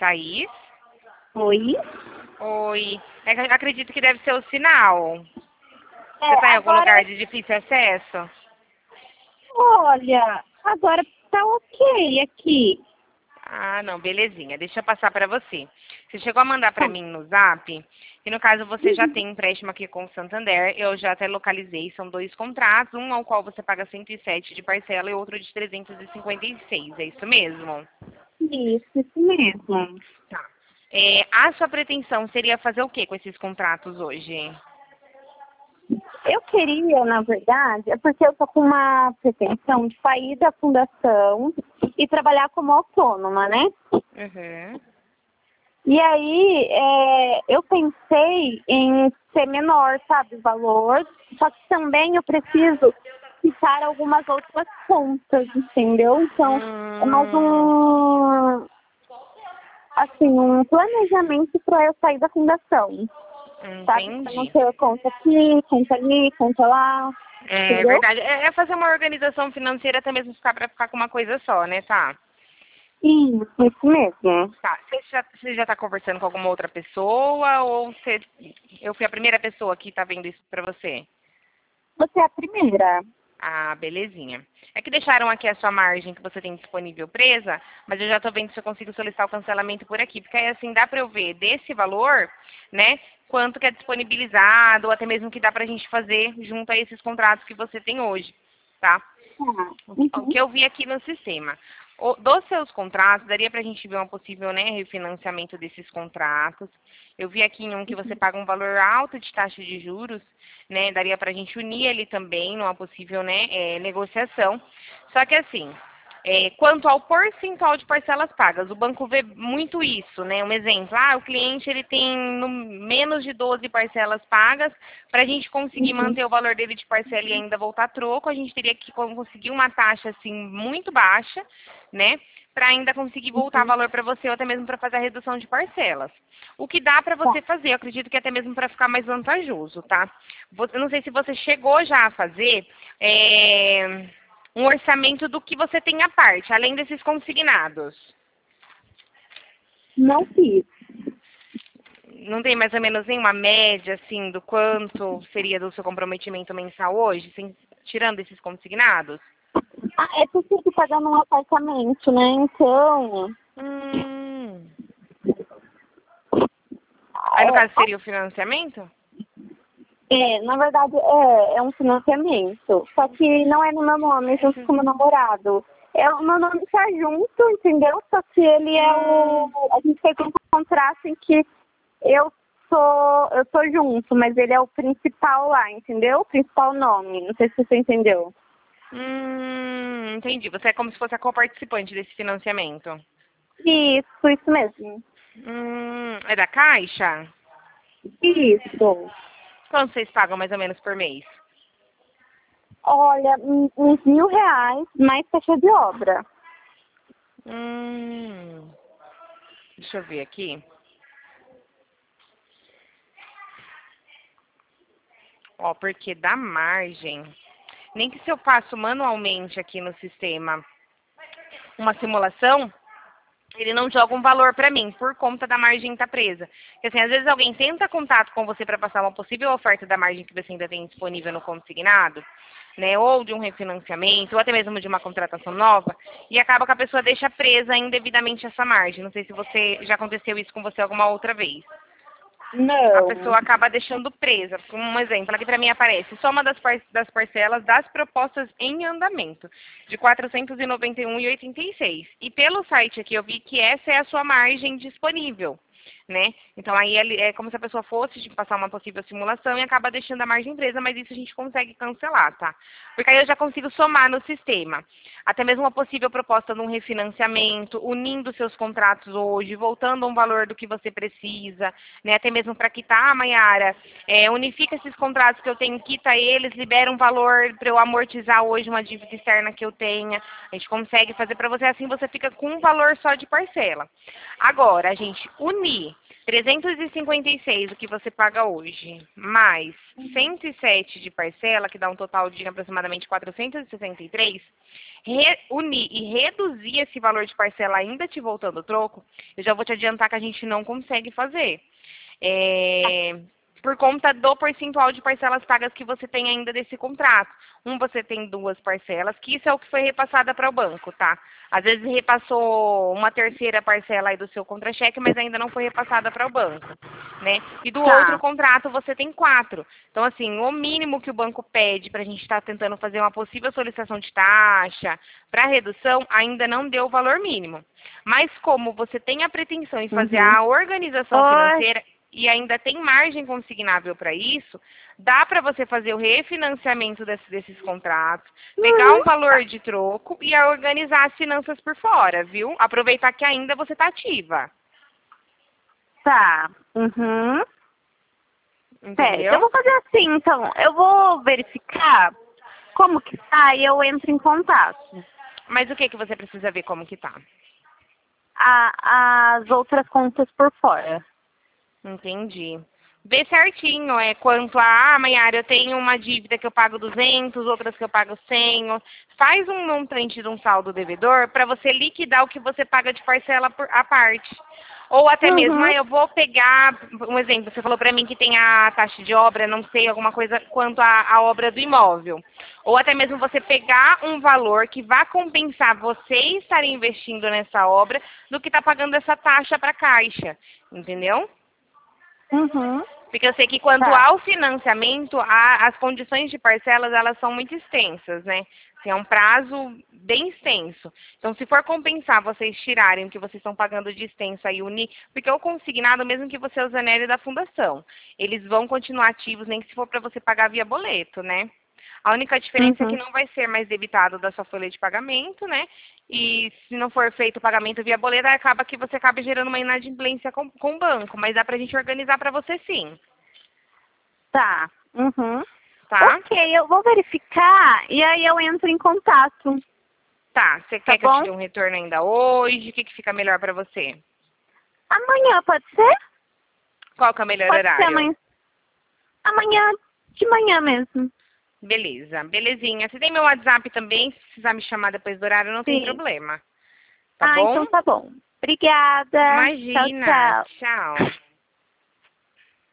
Thaís? Oi? Oi. É que eu acredito que deve ser o sinal. Você É, está em algum agora, lugar de difícil acesso? olha, agora tá ok aqui. Ah, não, belezinha. Deixa eu passar para você. Você chegou a mandar Tá. para mim no Zap, e no caso você já tem empréstimo aqui com o Santander, eu já até localizei, são 2 contratos, um ao qual você paga 107 de parcela e outro de 356, é isso mesmo? Isso mesmo. Tá. A sua pretensão seria fazer o que com esses contratos hoje? Eu queria, na verdade, é porque eu tô com uma pretensão de sair da fundação e trabalhar como autônoma, né? Uhum. E aí, eu pensei em ser menor, sabe, o valor, só que também eu preciso quitar algumas outras contas, entendeu? Então, é mais Hum, um planejamento para eu sair da fundação, sabe? Para não entendi. ter conta aqui, conta ali, conta lá, É entendeu? verdade. É fazer uma organização financeira até mesmo ficar para ficar com uma coisa só, né, tá? Isso mesmo. Tá. Você já tá conversando com alguma outra pessoa ou eu fui a primeira pessoa que tá vendo isso pra você? Você é a primeira. Ah, belezinha. É que deixaram aqui a sua margem que você tem disponível presa, mas eu já tô vendo se eu consigo solicitar o cancelamento por aqui, porque aí assim dá pra eu ver desse valor, né, quanto que é disponibilizado, ou até mesmo que dá pra gente fazer junto a esses contratos que você tem hoje, tá? Tá. O que eu vi aqui no sistema. Dos seus contratos, daria para a gente ver um possível, né, refinanciamento desses contratos. Eu vi aqui em um que você paga um valor alto de taxa de juros, né, daria para a gente unir ele também numa possível, né, negociação. Só que assim, quanto ao percentual de parcelas pagas, o banco vê muito isso, né? Um exemplo, o cliente ele tem menos de 12 parcelas pagas, para a gente conseguir Uhum. manter o valor dele de parcela e ainda voltar a troco, a gente teria que conseguir uma taxa assim muito baixa, né? Para ainda conseguir voltar valor para você ou até mesmo para fazer a redução de parcelas. O que dá para Tá. você fazer, eu acredito que até mesmo para ficar mais vantajoso, tá? Eu não sei se você chegou já a fazer um orçamento do que você tem à parte, além desses consignados. Não fiz. Não tem mais ou menos nenhuma média, assim, do quanto seria do seu comprometimento mensal hoje, tirando esses consignados? É porque eu tô pagando um apartamento, né? Então, Hum. Aí, no caso, seria o financiamento? na verdade, é um financiamento. Só que não é no meu nome, junto com o meu namorado. O meu nome tá junto, entendeu? Só que ele é o. Hum. A gente fez um contrato em que eu eu tô junto, mas ele é o principal lá, entendeu? O principal nome. Não sei se você entendeu. Entendi. Você é como se fosse a coparticipante desse financiamento. Isso mesmo. É da Caixa? Isso. Quanto vocês pagam mais ou menos por mês? Olha, uns R$ 1.000 mais taxa de obra. Hum. Deixa eu ver aqui. Ó, porque da margem, nem que se eu faço manualmente aqui no sistema uma simulação, ele não joga um valor para mim, por conta da margem estar presa. Porque assim, às vezes alguém tenta contato com você para passar uma possível oferta da margem que você ainda tem disponível no consignado, né, ou de um refinanciamento, ou até mesmo de uma contratação nova, e acaba que a pessoa deixa presa indevidamente essa margem. Não sei se você já aconteceu isso com você alguma outra vez. A Não. pessoa acaba deixando presa. Um exemplo, aqui para mim aparece soma das parcelas das propostas em andamento, de 491,86. E pelo site aqui eu vi que essa é a sua margem disponível, né? Então aí é como se a pessoa fosse passar uma possível simulação e acaba deixando a margem presa, mas isso a gente consegue cancelar, tá? Porque aí eu já consigo somar no sistema. Até mesmo uma possível proposta de um refinanciamento, unindo seus contratos hoje, voltando a um valor do que você precisa, né? Até mesmo para quitar, Maiara, unifica esses contratos que eu tenho, quita eles, libera um valor para eu amortizar hoje uma dívida externa que eu tenha. A gente consegue fazer para você assim, você fica com um valor só de parcela. Agora, a gente unir 356 o que você paga hoje, mais 107 de parcela, que dá um total de aproximadamente 463, unir e reduzir esse valor de parcela ainda te voltando o troco, eu já vou te adiantar que a gente não consegue fazer. Por conta do percentual de parcelas pagas que você tem ainda desse contrato. Você tem 2 parcelas, que isso é o que foi repassada para o banco, tá? Às vezes repassou uma terceira parcela aí do seu contra-cheque, mas ainda não foi repassada para o banco, né? E do outro contrato você tem 4. Então, assim, o mínimo que o banco pede para a gente estar tentando fazer uma possível solicitação de taxa para redução, ainda não deu o valor mínimo. Mas como você tem a pretensão em fazer a organização financeira e ainda tem margem consignável para isso, dá para você fazer o refinanciamento desses contratos, pegar um valor de troco e organizar as finanças por fora, viu? Aproveitar que ainda você está ativa. Tá. Entendeu? Eu vou fazer assim, então. Eu vou verificar como que tá e eu entro em contato. Mas o que você precisa ver como que tá? As outras contas por fora. Entendi. Vê certinho, quanto a, Maiara, eu tenho uma dívida que eu pago 200, outras que eu pago 100. Faz um montante de um saldo devedor para você liquidar o que você paga de parcela à parte. Ou até mesmo, eu vou pegar, um exemplo, você falou para mim que tem a taxa de obra, não sei, alguma coisa quanto à obra do imóvel. Ou até mesmo você pegar um valor que vá compensar você estar investindo nessa obra do que está pagando essa taxa para a Caixa, entendeu? Porque eu sei que quanto ao financiamento, as condições de parcelas, elas são muito extensas, né? Assim, é um prazo bem extenso. Então, se for compensar vocês tirarem o que vocês estão pagando de extenso e unir, porque o consignado, mesmo que você use anel da fundação, eles vão continuar ativos, nem que se for para você pagar via boleto, né? A única diferença é que não vai ser mais debitado da sua folha de pagamento, né? E se não for feito o pagamento via boleto, acaba que você acaba gerando uma inadimplência com o banco. Mas dá pra gente organizar pra você sim. Tá. Tá? Ok, eu vou verificar e aí eu entro em contato. Tá. Você quer que eu te dê um retorno ainda hoje? O que fica melhor pra você? Amanhã, pode ser? Qual que é o melhor horário? Pode ser amanhã. Amanhã, de manhã mesmo. Beleza, belezinha. Você tem meu WhatsApp também, se precisar me chamar depois do horário, não tem problema. Tá bom? Então tá bom. Obrigada. Imagina. Tchau. Tchau.